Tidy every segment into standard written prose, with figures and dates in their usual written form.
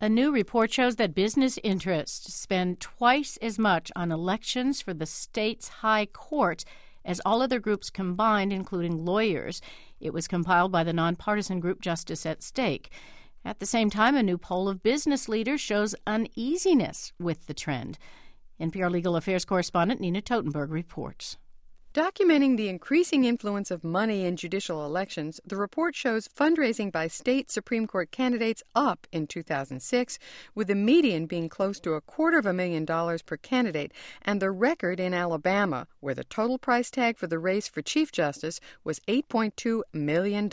A new report shows that business interests spend twice as much on elections for the state's high court as all other groups combined, including lawyers. It was compiled by the nonpartisan group Justice at Stake. At the same time, a new poll of business leaders shows uneasiness with the trend. NPR Legal Affairs correspondent Nina Totenberg reports. Documenting the increasing influence of money in judicial elections, the report shows fundraising by state Supreme Court candidates up in 2006, with the median being close to $250,000 per candidate, and the record in Alabama, where the total price tag for the race for Chief Justice was $8.2 million.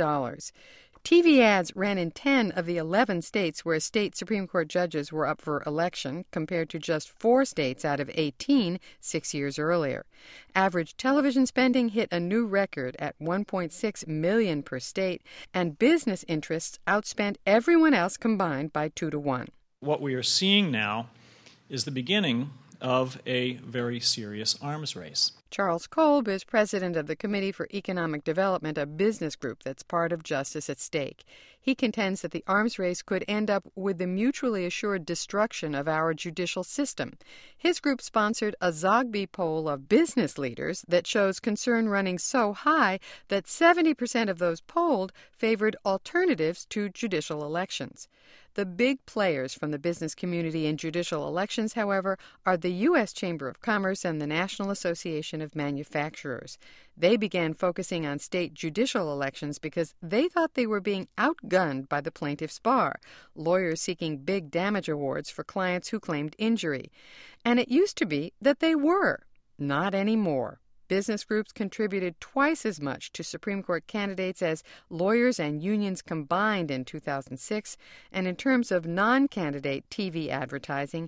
TV ads ran in 10 of the 11 states where state Supreme Court judges were up for election, compared to just 4 states out of 18 6 years earlier. Average television spending hit a new record at $1.6 million per state, and business interests outspent everyone else combined by 2 to 1. What we are seeing now is the beginning of a very serious arms race. Charles Kolb is president of the Committee for Economic Development, a business group that's part of Justice at Stake. He contends that the arms race could end up with the mutually assured destruction of our judicial system. His group sponsored a Zogby poll of business leaders that shows concern running so high that 70% of those polled favored alternatives to judicial elections. The big players from the business community in judicial elections, however, are the U.S. Chamber of Commerce and the National Association of Manufacturers. They began focusing on state judicial elections because they thought they were being outgunned by the plaintiffs' bar, lawyers seeking big damage awards for clients who claimed injury. And it used to be that they were. Not anymore. Business groups contributed twice as much to Supreme Court candidates as lawyers and unions combined in 2006, and in terms of non-candidate TV advertising,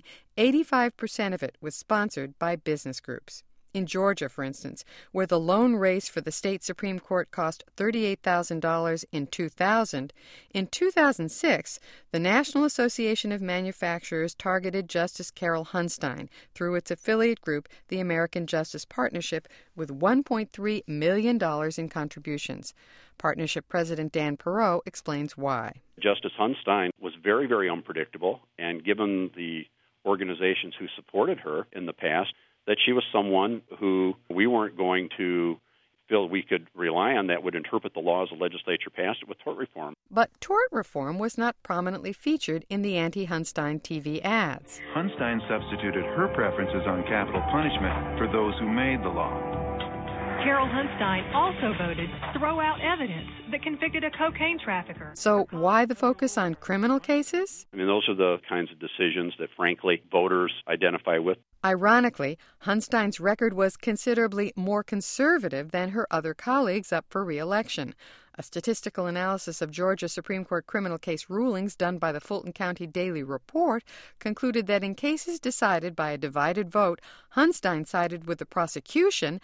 85% of it was sponsored by business groups. In Georgia, for instance, where the lone race for the state Supreme Court cost $38,000 in 2000, in 2006, the National Association of Manufacturers targeted Justice Carol Hunstein through its affiliate group, the American Justice Partnership, with $1.3 million in contributions. Partnership President Dan Perot explains why. Justice Hunstein was very, very unpredictable, and given the organizations who supported her in the past, that she was someone who we weren't going to feel we could rely on that would interpret the laws the legislature passed with tort reform. But tort reform was not prominently featured in the anti-Hunstein TV ads. Hunstein substituted her preferences on capital punishment for those who made the law. Carol Hunstein also voted throw out evidence that convicted a cocaine trafficker. So why the focus on criminal cases? I mean, those are the kinds of decisions that, frankly, voters identify with. Ironically, Hunstein's record was considerably more conservative than her other colleagues up for re-election. A statistical analysis of Georgia Supreme Court criminal case rulings done by the Fulton County Daily Report concluded that in cases decided by a divided vote, Hunstein sided with the prosecution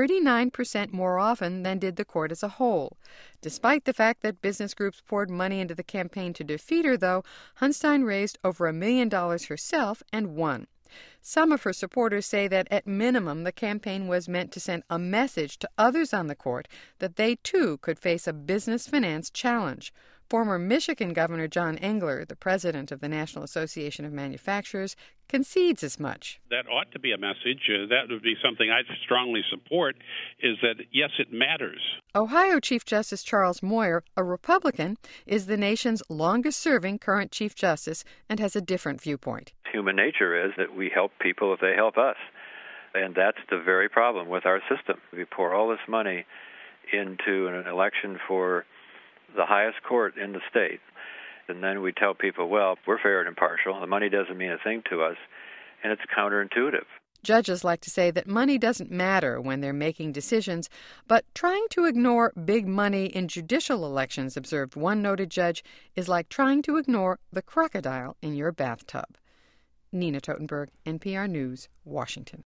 39% more often than did the court as a whole. Despite the fact that business groups poured money into the campaign to defeat her, though, Hunstein raised over $1 million herself and won. Some of her supporters say that at minimum the campaign was meant to send a message to others on the court that they too could face a business finance challenge. Former Michigan Governor John Engler, the president of the National Association of Manufacturers, concedes as much. That ought to be a message. That would be something I strongly support, is that, yes, it matters. Ohio Chief Justice Charles Moyer, a Republican, is the nation's longest-serving current Chief Justice and has a different viewpoint. Human nature is that we help people if they help us. And that's the very problem with our system. We pour all this money into an election for the highest court in the state, and then we tell people, well, we're fair and impartial. The money doesn't mean a thing to us, and it's counterintuitive. Judges like to say that money doesn't matter when they're making decisions, but trying to ignore big money in judicial elections, observed one noted judge, is like trying to ignore the crocodile in your bathtub. Nina Totenberg, NPR News, Washington.